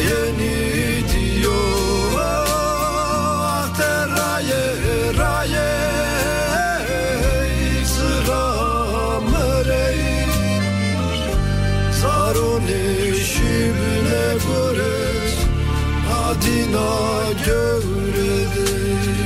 yeni diyor ahte raye sıra mırey zarone şibne göret adina gövrede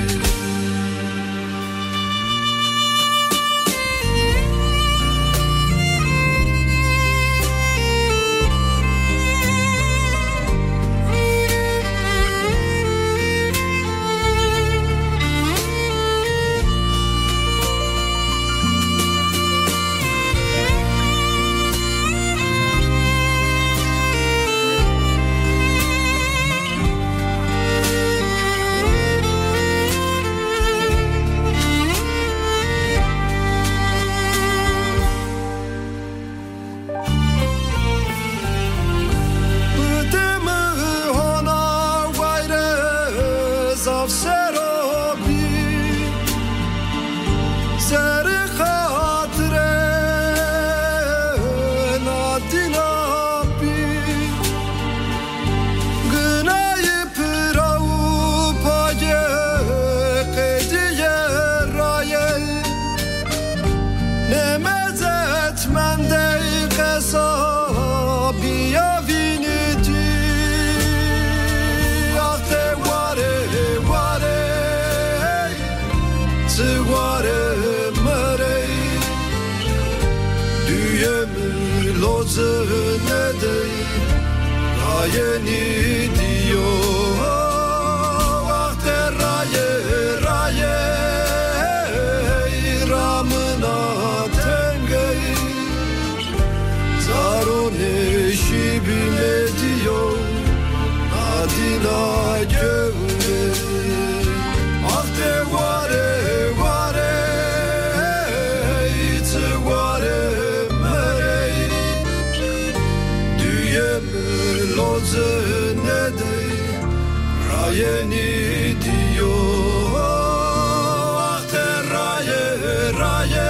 yeni diyor ahte raye ramına tengey zarone şibine diyor adina gövre ahte vare yeni diyor ahte raye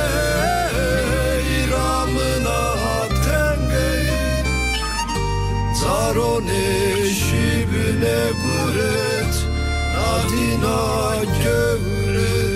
ramına tengey zarone şibne guret adina gövrede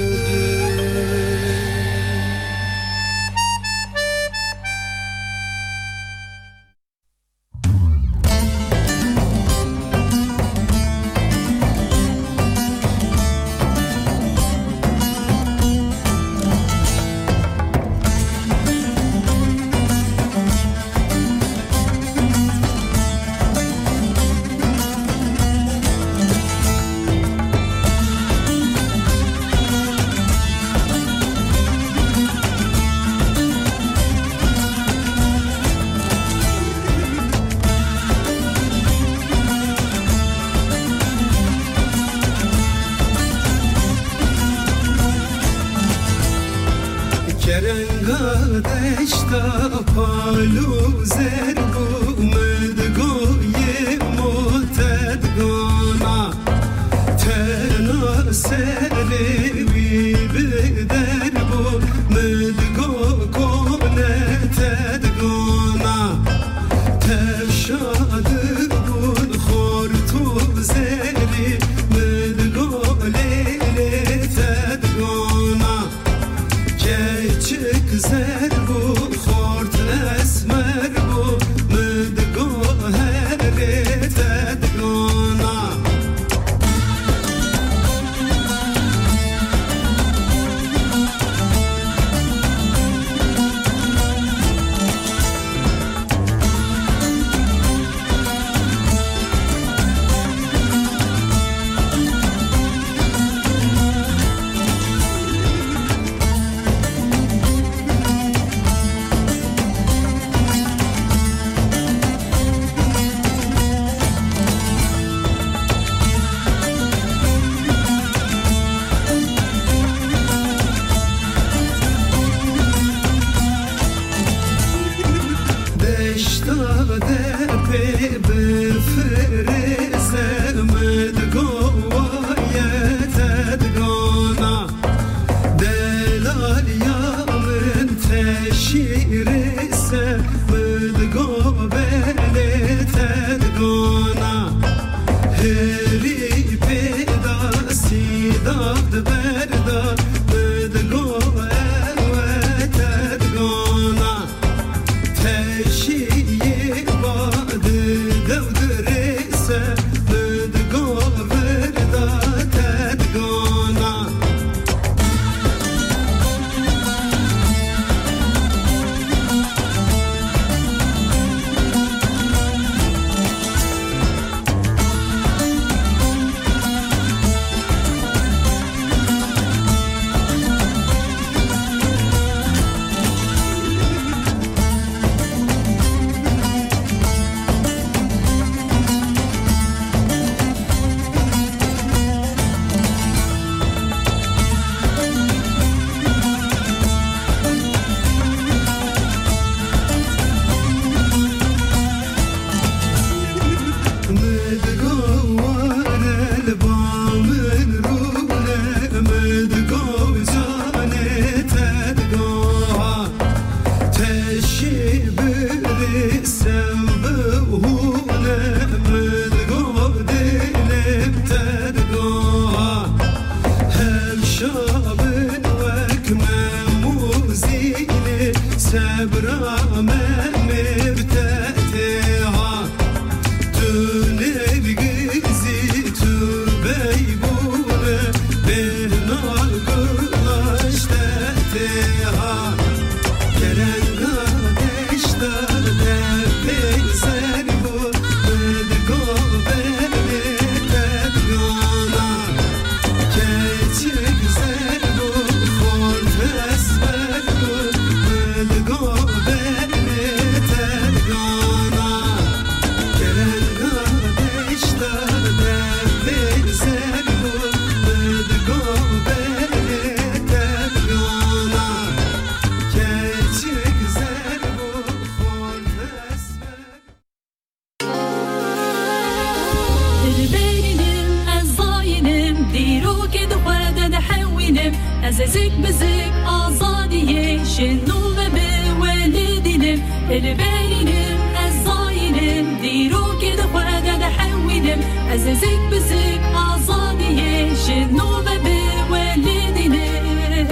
Ezek bizik azadiye şennu ve be veledinim elberinim ezayinim diro kede khwada da hawilim ezek bizik azadiye şennu ve be veledinim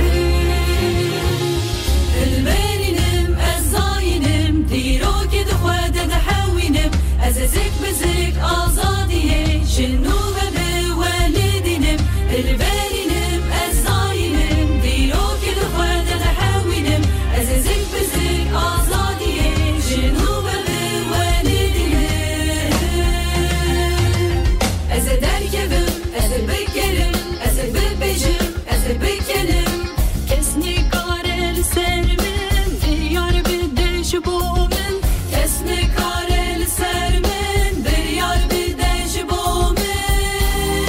elberinim ezayinim diro kede khwada da hawilim ezek bizik azadiye şennu ve be veledinim elberinim ezayinim diro kede khwada da hawilim ezek bizik azadiye şennu ve be veledinim ezederkevim ezebekerim ezebebejim ezebekenim kesni karel sermin diyar bideş bomen kesni karel sermin diyar bideş bomen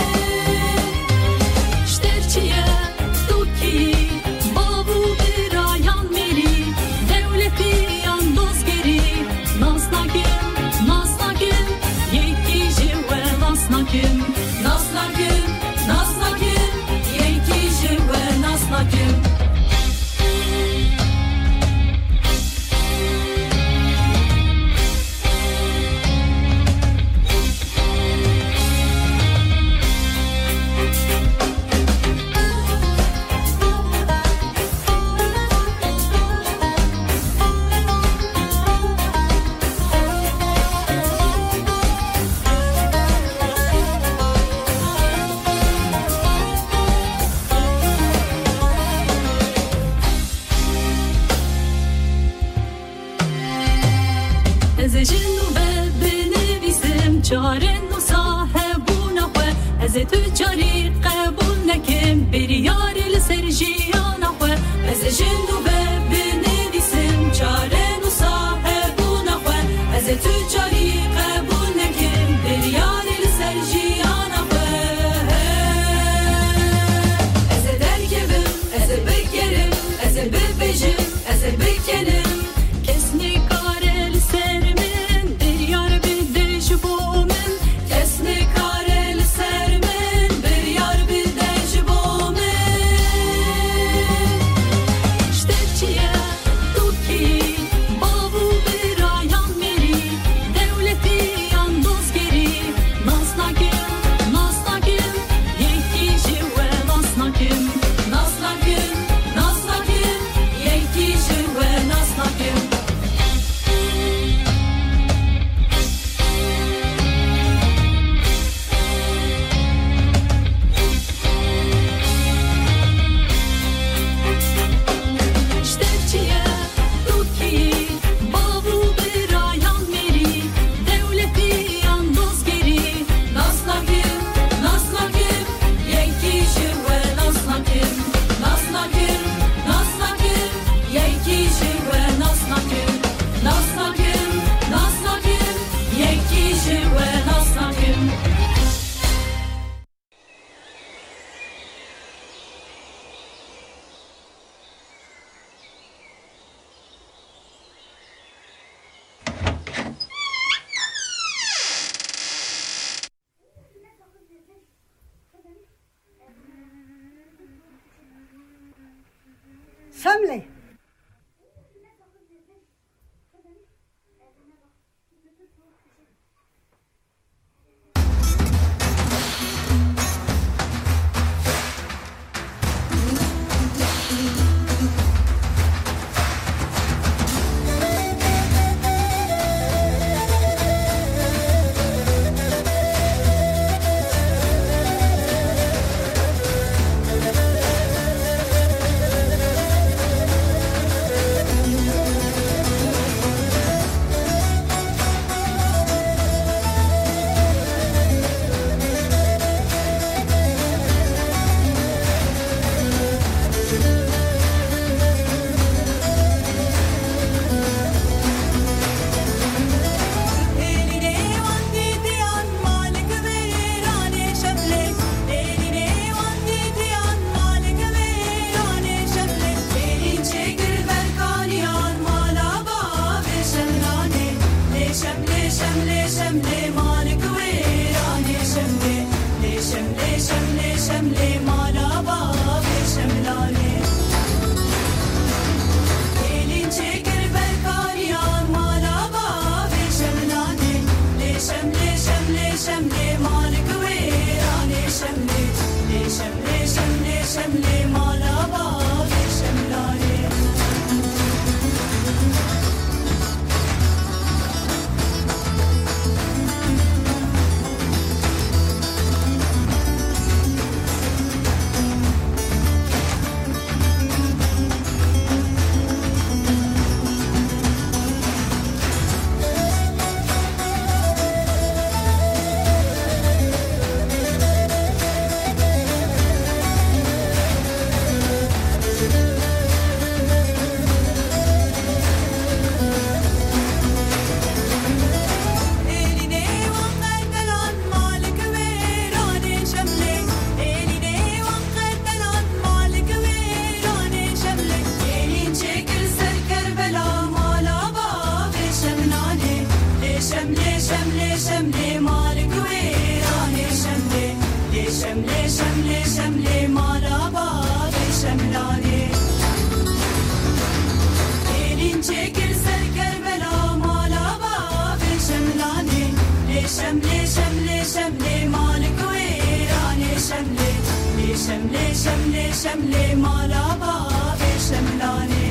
şterçiye tuki babu birayan meri devleti yan dozgeri nasnakim nasnakim yeki jive nasnakim nasnakim nasnakim yeki jive nasnakim Ez jinnu ve benevîsim çaren û sahebûna xwe ez ê tu carî qebûl nekim biryarê li ser jiyana xwe ez jinnu ve benevîsim çaren û sahebûna xwe ez ê tu carî qebûl nekim biryarê li ser jiyana xwe ez ê derkevim ez ê bikerim ez ê bibêjim ez ê bikenim kesnî karel sermin diryar bideş bomen kesnî karel sermin diryar bideş bomen şterçiye tuki babu birayan meri devleti yan dozgeri nasnakim nasnakim yeki jive nasnakim nasnakim nasnakim yeki jive nasnakim şterçiye tuki babu birayan meri devleti yan dozgeri nasnakim nasnakim yeki jive nasnakim nasnakim nasnakim yeki jive nasnakim nasnakim nasnakim yeki jive nasnakim Semle. شمله مالا باب شملاني شمله شمله مالک ویرانه شمله شمله شمله شمله مال آباد شملانه elin çekirse Kerbela mal آباد شملانه شمله شمله شمله مالک ویرانه شمله شمله شمله شمله مال آباد شملانه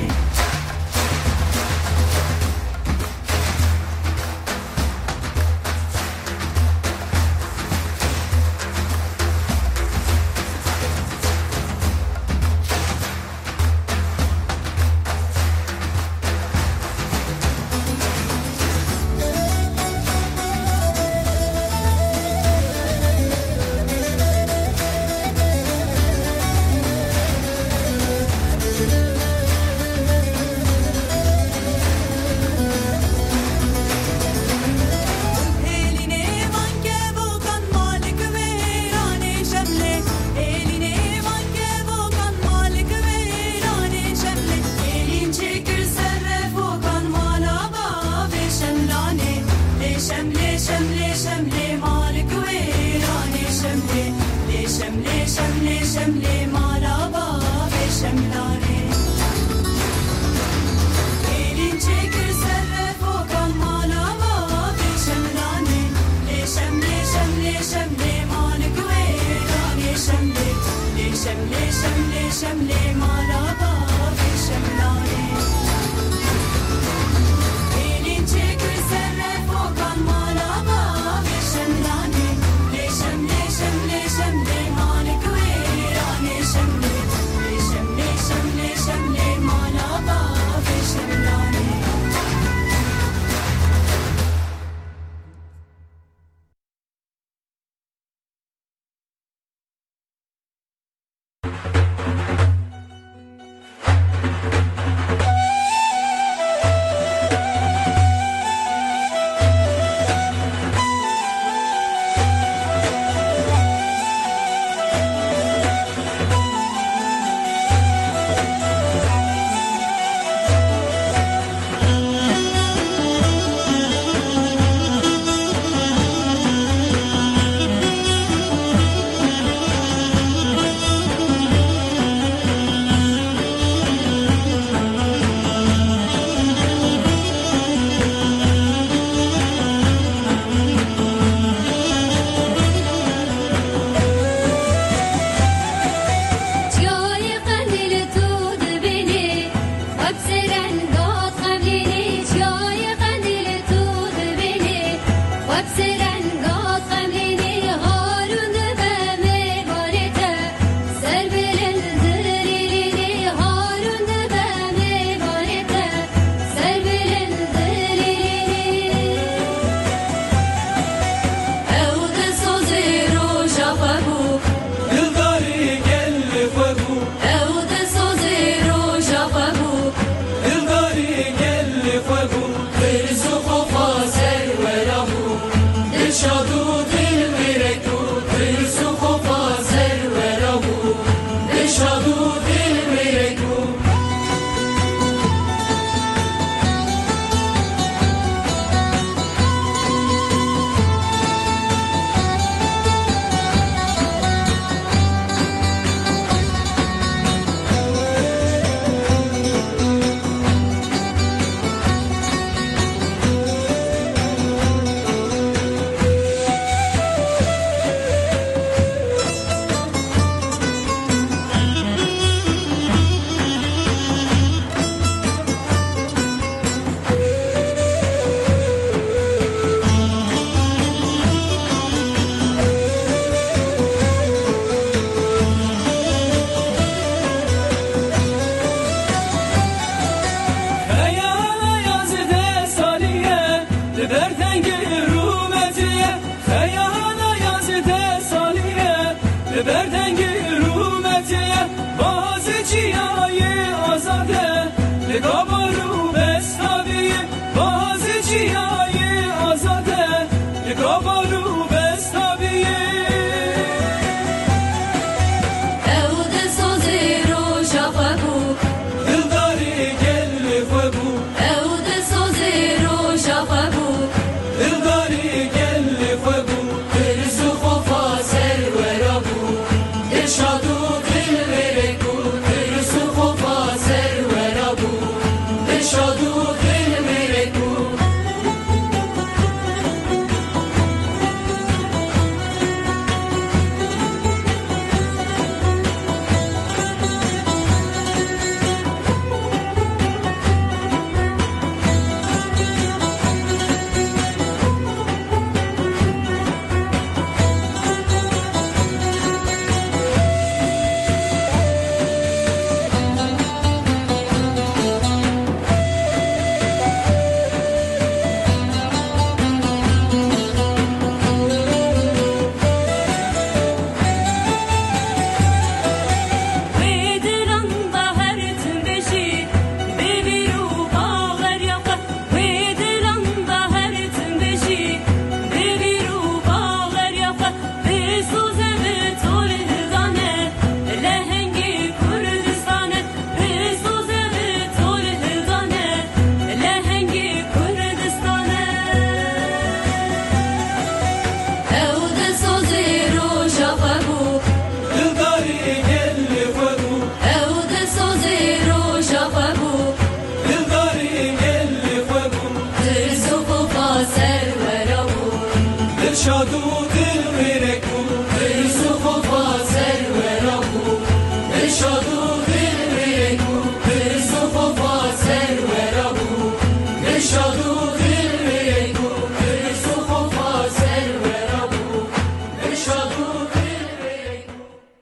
شادو دل ورکو برسو خوفا سر ورابو برشادو دل ورکو برسو خوفا سر ورابو برشادو دل ورکو برسو خوفا سر ورابو برشادو دل ورکو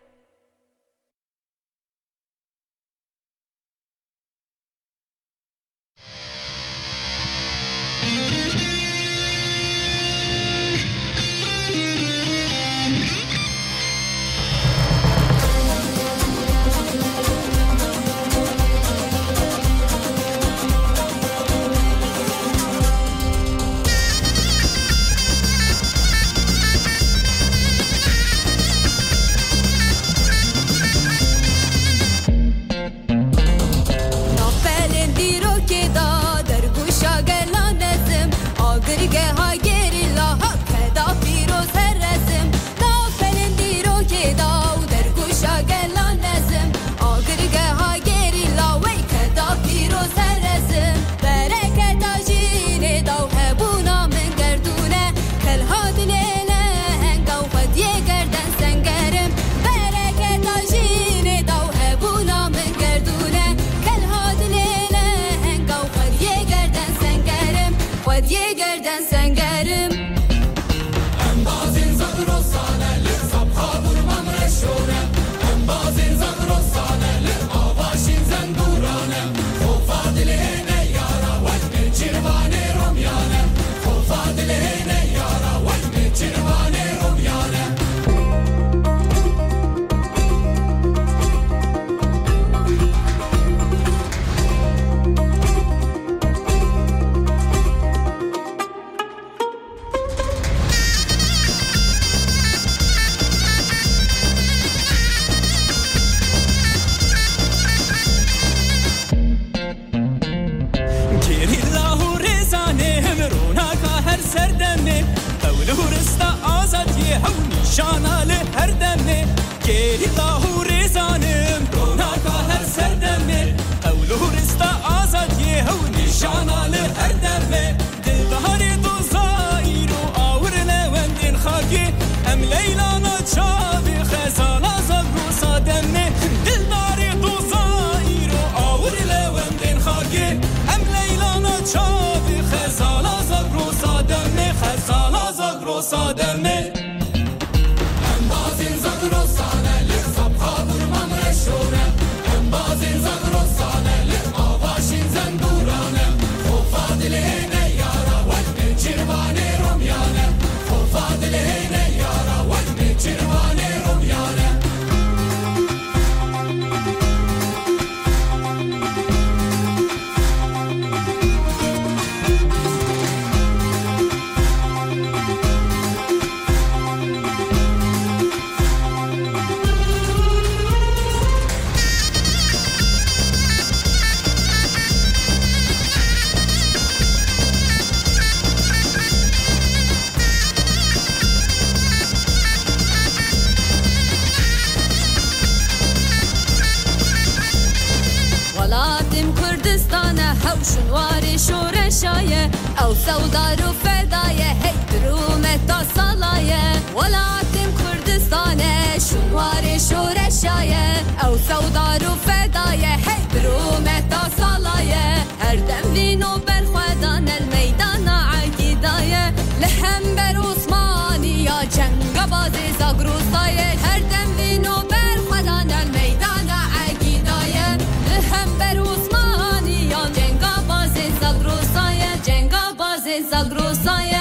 شنوار شورشایه او سودار و فدایه هی درومتا سالایه ولاتم کردستانه شنوار شورشایه او سودار و فدایه هی درومتا سالایه هر دم وینو برخوادان المیدان عقیدایه لهم بر عثمانی یا جنگ بازی زاگروسایه هر دم وینو برخوادان المیدان عقیدایه لهم بر عثمانی یا جنگ بازی زاگروسایه جنگ بازی زاگروسایه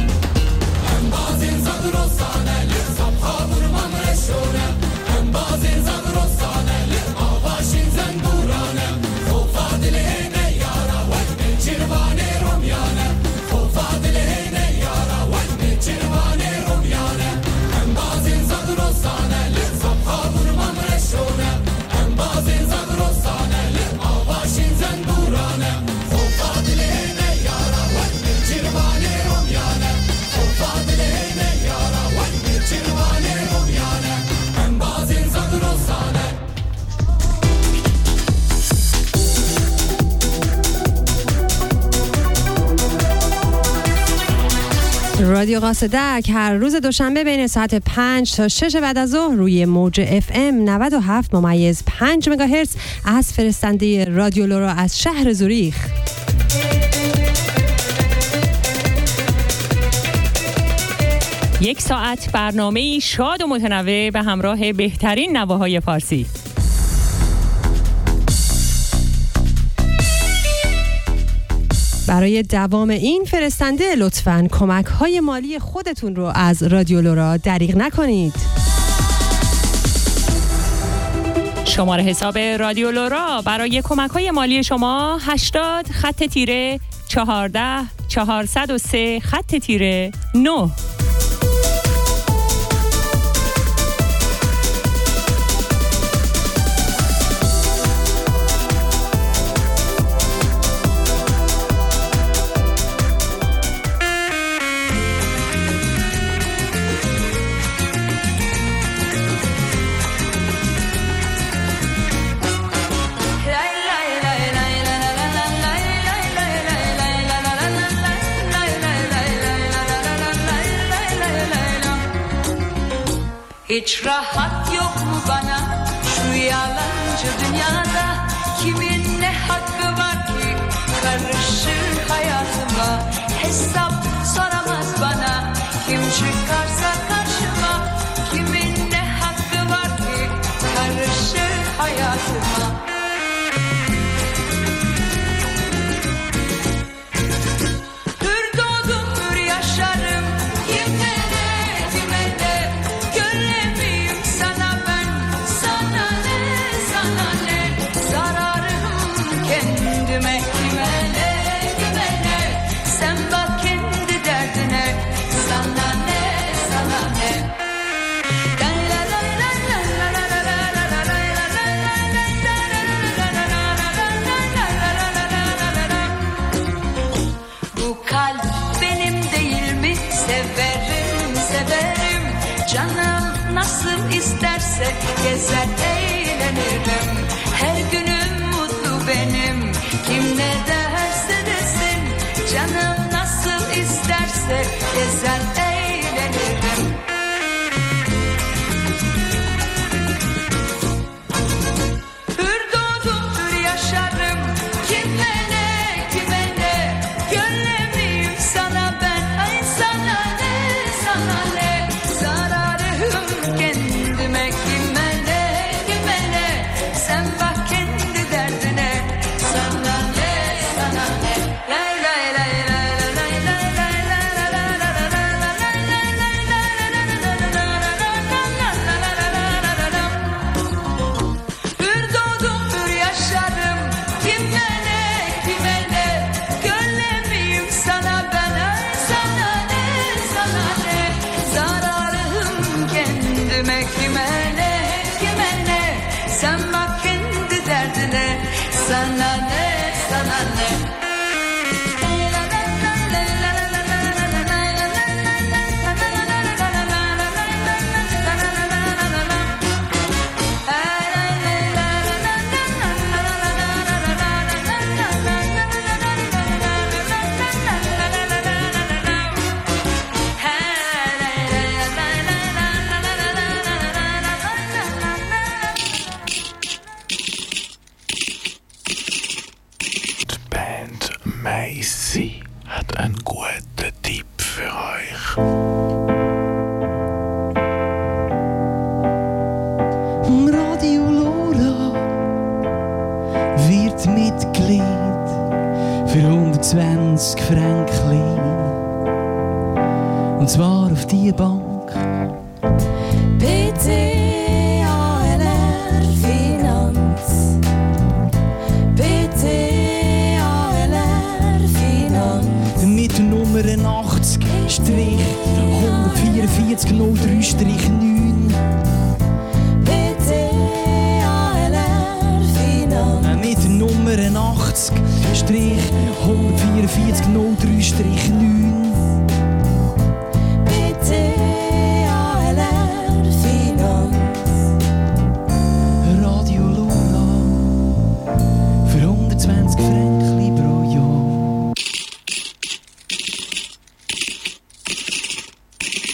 هم بازی زاگروسانه لصبها برمان رشونه هم بازی زاگروسانه لآواشین زنبورانه خوفا دلینه یارا وقت رادیو قاصدک هر روز دوشنبه بین ساعت 5 تا 6 بعد از ظهر روی موج FM 97.5 مگاهرتز از فرستنده رادیو لورا از شهر زوریخ. یک ساعت برنامه‌ای شاد و متنوع به همراه بهترین نواهای فارسی. برای دوام این فرستنده لطفاً کمک‌های مالی خودتون رو از رادیو لورا دریغ نکنید. شماره حساب رادیو لورا برای کمک‌های مالی شما 80 خط تیره 14 403 خط تیره 9. Hiç rahat yok mu bana şu yalancı dünyada? Kimin ne hakkı var ki karışır hayatıma? Hesap soramaz bana kim çıkarsa karşıma. Kimin ne hakkı var ki karışır hayatıma? İsterse gezer eğlenirim. Her günüm mutlu benim. Kim ne derse desin. Canım nasıl isterse gezer eğlenirim. Hür doğdum hür yaşarım. Kime ne kime ne. Gölle miyim sana ben. Ay sana ne sana ne. Zararım kendime kime ne kime ne. Sen bak kendi derdine. Sana ne sana ne. Lay lay lay lay lay lay lay lay lay hür doğdum hür yaşarım. Kime ne kime ne. Gölle miyim sana ben. Ay sana ne sana ne. Zararım kendime kime ne kime ne. Sen bak kendi derdine. Sana ne sana ne. Macy hat einen guten Tipp für euch. Radio Lora wird Mitglied für 120 Franken. Und zwar auf die Bank. PTALR Finanz. PTALR Finanz. Mit der Nummer 80 144 03 9